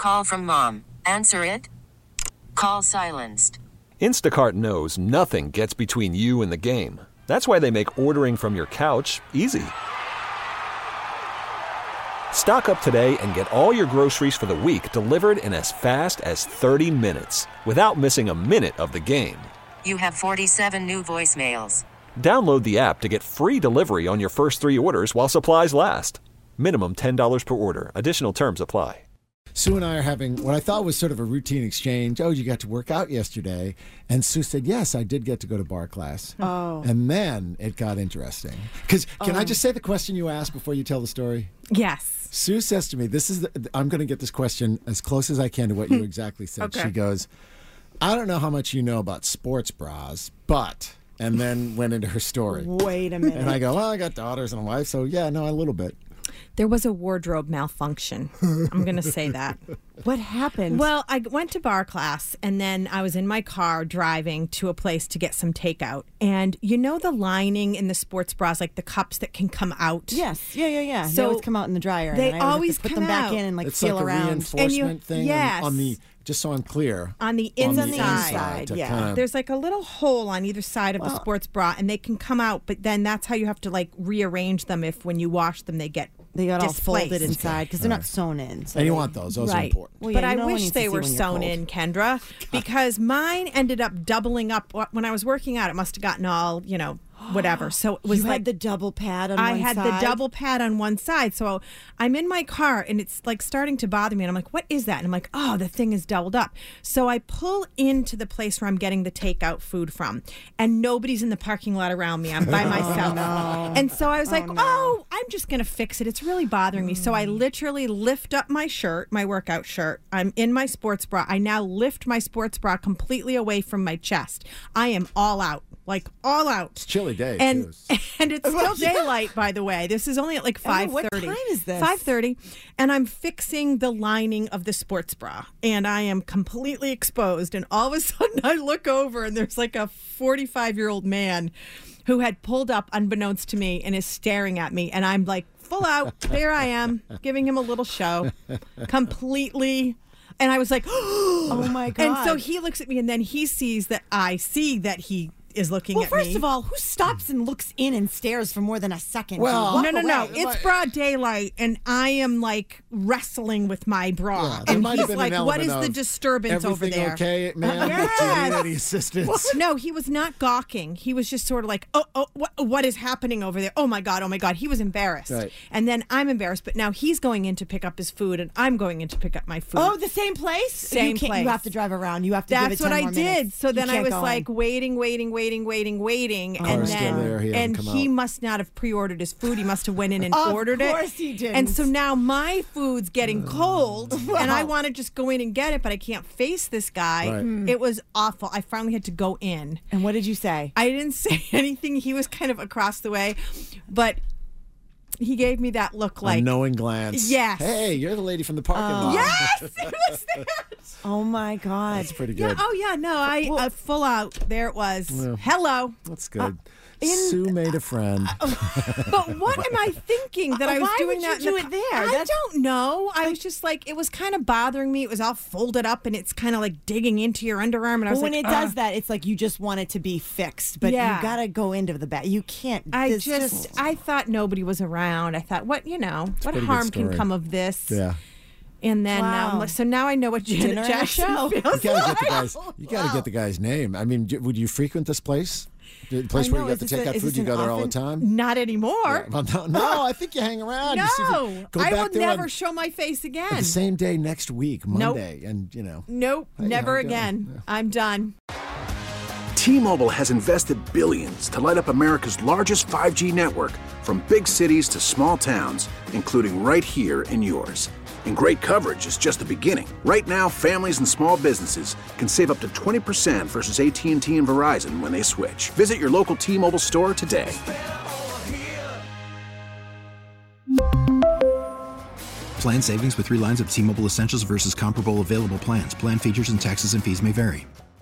Call from mom. Answer it. Call silenced. Instacart knows nothing gets between you and the game. That's why they make ordering from your couch easy. Stock up today and get all your groceries for the week delivered in as fast as 30 minutes without missing a minute of the game. You have 47 new voicemails. Download the app to get free delivery on your first 3 orders while supplies last. Minimum $10 per order. Additional terms apply. Sue and I are having what I thought was sort of a routine exchange. Oh, you got to work out yesterday? And Sue said, yes, I did get to go to bar class. Oh. And then it got interesting. Because can I just say the question you asked before you tell the story? Yes. Sue says to me, I'm going to get this question as close as I can to what you exactly said. Okay. She goes, I don't know how much you know about sports bras, but, and then went into her story. Wait a minute. And I go, well, I got daughters and a wife, so yeah, no, a little bit. There was a wardrobe malfunction. I'm going to say that. What happened? Well, I went to bar class, and then I was in my car driving to a place to get some takeout. And you know the lining in the sports bras, like the cups that can come out? Yes. Yeah. So they always come out in the dryer. they and I always have to put come them back out. in and It's feel like a around. reinforcement thing yes. on the, just so I'm clear. On the On the inside. inside, yeah. kinda- There's like a little hole on either side of the sports bra, and they can come out, but then that's how you have to like rearrange them if when you wash them they get They got all displaced. folded inside because they're not sewn in. So And you they- want those. Those are Right. important. Well, yeah, But I no one wish needs to they see were when you're sewn cold. in, Kendra, because mine ended up doubling up. When I was working out, it must have gotten all, whatever. So it was You like had the double pad on I one had side? the double pad on one side. So I'm in my car and it's like starting to bother me. And I'm like, what is that? And I'm like, oh, the thing is doubled up. So I pull into the place where I'm getting the takeout food from. And nobody's in the parking lot around me. I'm by myself. And so I was like, I'm just going to fix it. It's really bothering me. So I literally lift up my shirt, my workout shirt. I'm in my sports bra. I now lift my sports bra completely away from my chest. I am all out. Like all out. It's a chilly day, and too. and it's still daylight, by the way. This is only at like 5:30. What time is this? 5:30, and I'm fixing the lining of the sports bra, and I am completely exposed. And all of a sudden, I look over, and there's like a 45-year-old man who had pulled up unbeknownst to me and is staring at me, and I'm like full out. There I am, giving him a little show, completely. And I was like, oh my God. And so he looks at me, and then he sees that I see that he is looking at me. Well, first of all, who stops and looks in and stares for more than a second? Well, You walk No. away. It's broad daylight, and I am like wrestling with my bra. Yeah, there and might have he's been an like, "What is element the of disturbance over everything there?" okay, man? Yes. Do you need any assistance? No, he was not gawking. He was just sort of like, "Oh, what is happening over there? Oh my God!" He was embarrassed, Right. and then I'm embarrassed. But now he's going in to pick up his food, and I'm going in to pick up my food. Oh, the same place? Same you can't, place. You have to drive around. You have to give That's it what 10 I more did. minutes. So then You I can't was go like in. waiting, Oh, and he's still there. He hasn't come he out. must not have pre-ordered his food. He must have went in and Of ordered it. course he didn't. And so now my food's getting cold, and I want to just go in and get it, but I can't face this guy. Right. It was awful. I finally had to go in. And what did you say? I didn't say anything. He was kind of across the way, but he gave me that look like, A knowing glance. Yes. Hey, you're the lady from the parking lot. yes, it was that. Oh my God. That's pretty Yeah, good. oh yeah, no, I full out. There it was. Hello. That's good. Sue made a friend. But what am I thinking that I was Why doing would that? you in do the it there? I That's- don't know. I was just like, it was kind of bothering me. It was all folded up, and it's kind of like digging into your underarm. And I was Well, when like, it does that, it's like you just want it to be fixed, but Yeah. you got to go into the back. You can't. I this I thought nobody was around. I thought, what pretty good harm can story. come of this? Yeah. And then, Wow. so now I know what Janet Dinner and a Jackson show. feels You gotta like. get the guys. You gotta get the guy's name. I mean, would you frequent this place? The place I where know. you get Is to this take out is food. this You an go there all the often- time. Not anymore. Well, no, I think you hang around. You see if you No, go I back will there never on show my face again. the same day next week, Monday, and Nope, Hey, never how you doing? again. Yeah. I'm done. T-Mobile has invested billions to light up America's largest 5G network, from big cities to small towns, including right here in yours. And great coverage is just the beginning. Right now, families and small businesses can save up to 20% versus AT&T and Verizon when they switch. Visit your local T-Mobile store today. Plan savings with 3 lines of T-Mobile Essentials versus comparable available plans. Plan features and taxes and fees may vary.